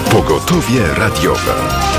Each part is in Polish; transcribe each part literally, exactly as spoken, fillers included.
Pogotowie radiowe.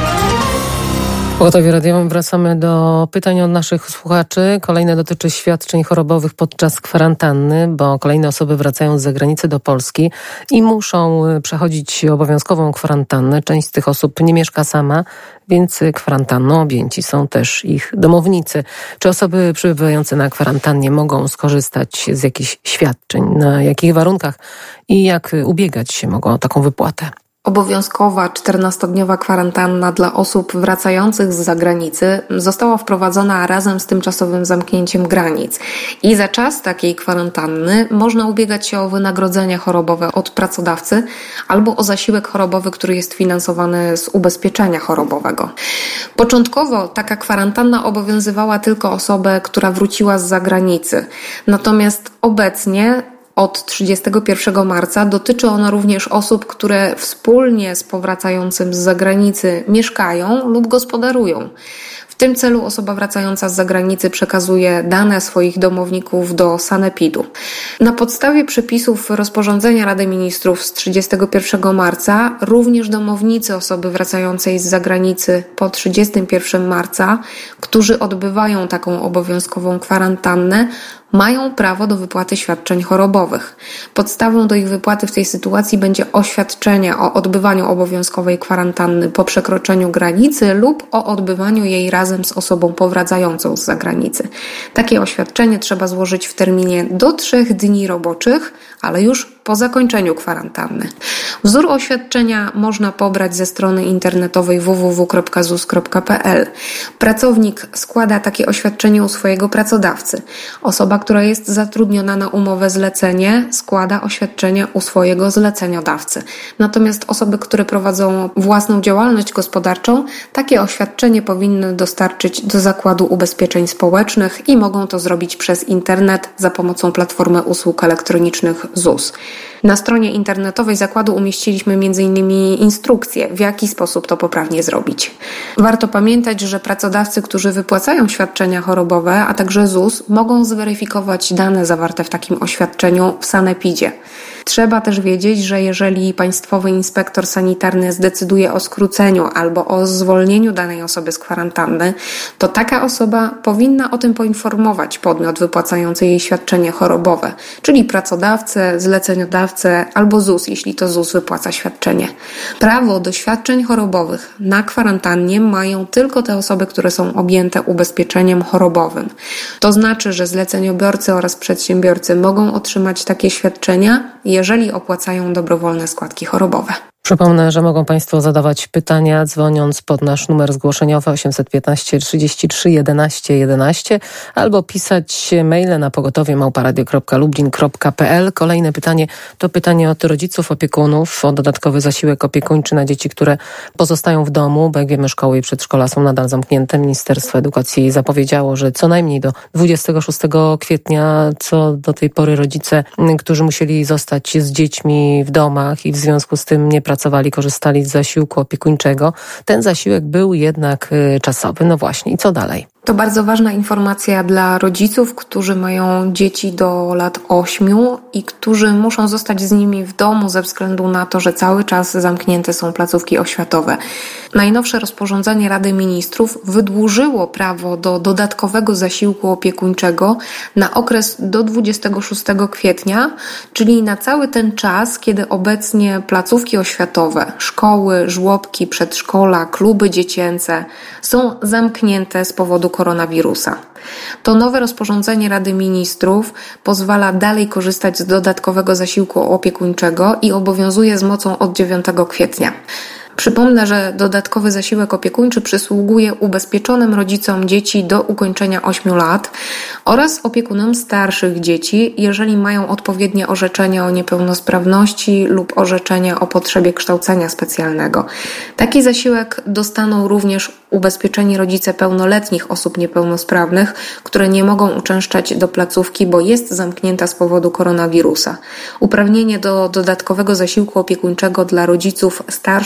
Pogotowie radiowym wracamy do pytań od naszych słuchaczy. Kolejne dotyczy świadczeń chorobowych podczas kwarantanny, bo kolejne osoby wracają z zagranicy do Polski i muszą przechodzić obowiązkową kwarantannę. Część z tych osób nie mieszka sama, więc kwarantanną objęci są też ich domownicy. Czy osoby przebywające na kwarantannie mogą skorzystać z jakichś świadczeń? Na jakich warunkach i jak ubiegać się mogą o taką wypłatę? Obowiązkowa czternastodniowa kwarantanna dla osób wracających z zagranicy została wprowadzona razem z tymczasowym zamknięciem granic. I za czas takiej kwarantanny można ubiegać się o wynagrodzenie chorobowe od pracodawcy albo o zasiłek chorobowy, który jest finansowany z ubezpieczenia chorobowego. Początkowo taka kwarantanna obowiązywała tylko osobę, która wróciła z zagranicy. Natomiast obecnie od trzydziestego pierwszego marca dotyczy ona również osób, które wspólnie z powracającym z zagranicy mieszkają lub gospodarują. W tym celu osoba wracająca z zagranicy przekazuje dane swoich domowników do sanepidu. Na podstawie przepisów rozporządzenia Rady Ministrów z trzydziestego pierwszego marca również domownicy osoby wracającej z zagranicy po trzydziestego pierwszego marca, którzy odbywają taką obowiązkową kwarantannę, mają prawo do wypłaty świadczeń chorobowych. Podstawą do ich wypłaty w tej sytuacji będzie oświadczenie o odbywaniu obowiązkowej kwarantanny po przekroczeniu granicy lub o odbywaniu jej razem z osobą powracającą z zagranicy. Takie oświadczenie trzeba złożyć w terminie do trzech dni roboczych, ale już po zakończeniu kwarantanny. Wzór oświadczenia można pobrać ze strony internetowej w w w kropka z u s kropka p l. Pracownik składa takie oświadczenie u swojego pracodawcy. Osoba, która jest zatrudniona na umowę zlecenie, składa oświadczenie u swojego zleceniodawcy. Natomiast osoby, które prowadzą własną działalność gospodarczą, takie oświadczenie powinny dostarczyć do Zakładu Ubezpieczeń Społecznych i mogą to zrobić przez internet za pomocą platformy usług elektronicznych Z U S. Na stronie internetowej zakładu umieściliśmy między innymi instrukcje, w jaki sposób to poprawnie zrobić. Warto pamiętać, że pracodawcy, którzy wypłacają świadczenia chorobowe, a także Z U S, mogą zweryfikować dane zawarte w takim oświadczeniu w sanepidzie. Trzeba też wiedzieć, że jeżeli państwowy inspektor sanitarny zdecyduje o skróceniu albo o zwolnieniu danej osoby z kwarantanny, to taka osoba powinna o tym poinformować podmiot wypłacający jej świadczenie chorobowe, czyli pracodawcę, zleceniodawcę albo Z U S, jeśli to Z U S wypłaca świadczenie. Prawo do świadczeń chorobowych na kwarantannie mają tylko te osoby, które są objęte ubezpieczeniem chorobowym. To znaczy, że zleceniobiorcy oraz przedsiębiorcy mogą otrzymać takie świadczenia, jeżeli opłacają dobrowolne składki chorobowe. Przypomnę, że mogą Państwo zadawać pytania dzwoniąc pod nasz numer zgłoszeniowy osiemset piętnaście trzydzieści trzy jedenaście jedenaście albo pisać maile na pogotowie małpa radio kropka lublin kropka p l. Kolejne pytanie to pytanie od rodziców, opiekunów o dodatkowy zasiłek opiekuńczy na dzieci, które pozostają w domu, bo jak wiemy, szkoły i przedszkola są nadal zamknięte. Ministerstwo Edukacji zapowiedziało, że co najmniej do dwudziestego szóstego kwietnia, co do tej pory rodzice, którzy musieli zostać z dziećmi w domach i w związku z tym nie pracowali, korzystali z zasiłku opiekuńczego. Ten zasiłek był jednak czasowy. No właśnie, i co dalej? To bardzo ważna informacja dla rodziców, którzy mają dzieci do lat ośmiu i którzy muszą zostać z nimi w domu ze względu na to, że cały czas zamknięte są placówki oświatowe. Najnowsze rozporządzenie Rady Ministrów wydłużyło prawo do dodatkowego zasiłku opiekuńczego na okres do dwudziestego szóstego kwietnia, czyli na cały ten czas, kiedy obecnie placówki oświatowe, szkoły, żłobki, przedszkola, kluby dziecięce są zamknięte z powodu koronawirusa. To nowe rozporządzenie Rady Ministrów pozwala dalej korzystać z dodatkowego zasiłku opiekuńczego i obowiązuje z mocą od dziewiątego kwietnia. Przypomnę, że dodatkowy zasiłek opiekuńczy przysługuje ubezpieczonym rodzicom dzieci do ukończenia ośmiu lat oraz opiekunom starszych dzieci, jeżeli mają odpowiednie orzeczenie o niepełnosprawności lub orzeczenie o potrzebie kształcenia specjalnego. Taki zasiłek dostaną również ubezpieczeni rodzice pełnoletnich osób niepełnosprawnych, które nie mogą uczęszczać do placówki, bo jest zamknięta z powodu koronawirusa. Uprawnienie do dodatkowego zasiłku opiekuńczego dla rodziców starszych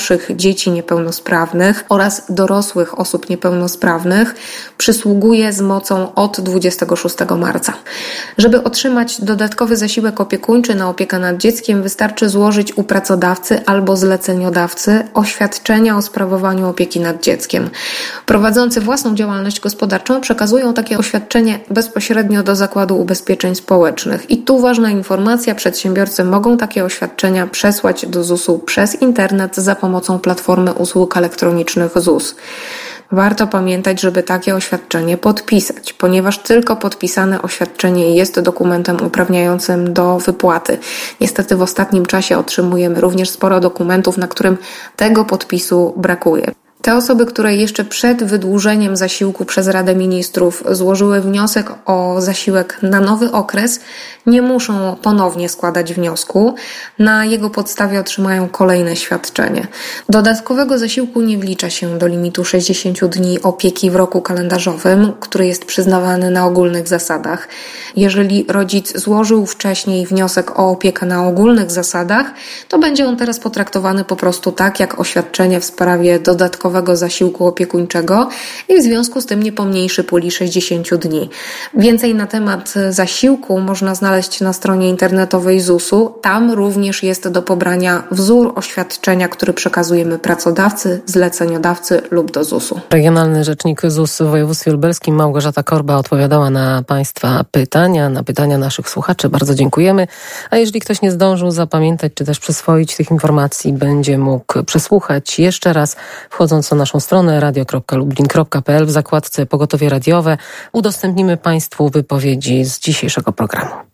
dzieci niepełnosprawnych oraz dorosłych osób niepełnosprawnych przysługuje z mocą od dwudziestego szóstego marca. Żeby otrzymać dodatkowy zasiłek opiekuńczy na opiekę nad dzieckiem, wystarczy złożyć u pracodawcy albo zleceniodawcy oświadczenia o sprawowaniu opieki nad dzieckiem. Prowadzący własną działalność gospodarczą przekazują takie oświadczenie bezpośrednio do Zakładu Ubezpieczeń Społecznych. I tu ważna informacja, przedsiębiorcy mogą takie oświadczenia przesłać do zusu przez internet za pomocą platformy usług elektronicznych Z U S. Warto pamiętać, żeby takie oświadczenie podpisać, ponieważ tylko podpisane oświadczenie jest dokumentem uprawniającym do wypłaty. Niestety w ostatnim czasie otrzymujemy również sporo dokumentów, na którym tego podpisu brakuje. Te osoby, które jeszcze przed wydłużeniem zasiłku przez Radę Ministrów złożyły wniosek o zasiłek na nowy okres, nie muszą ponownie składać wniosku. Na jego podstawie otrzymają kolejne świadczenie. Dodatkowego zasiłku nie wlicza się do limitu sześćdziesięciu dni opieki w roku kalendarzowym, który jest przyznawany na ogólnych zasadach. Jeżeli rodzic złożył wcześniej wniosek o opiekę na ogólnych zasadach, to będzie on teraz potraktowany po prostu tak, jak oświadczenie w sprawie dodatkowego zasiłku opiekuńczego i w związku z tym nie pomniejszy puli sześćdziesięciu dni. Więcej na temat zasiłku można znaleźć na stronie internetowej Z U S-u. Tam również jest do pobrania wzór oświadczenia, który przekazujemy pracodawcy, zleceniodawcy lub do Z U S-u. Regionalny rzecznik Z U S w województwie lubelskim Małgorzata Korba odpowiadała na Państwa pytania, na pytania naszych słuchaczy. Bardzo dziękujemy. A jeżeli ktoś nie zdążył zapamiętać czy też przyswoić tych informacji, będzie mógł przesłuchać jeszcze raz, wchodząc na naszą stronę radio kropka lublin kropka p l w zakładce Pogotowie Radiowe. Udostępnimy Państwu wypowiedzi z dzisiejszego programu.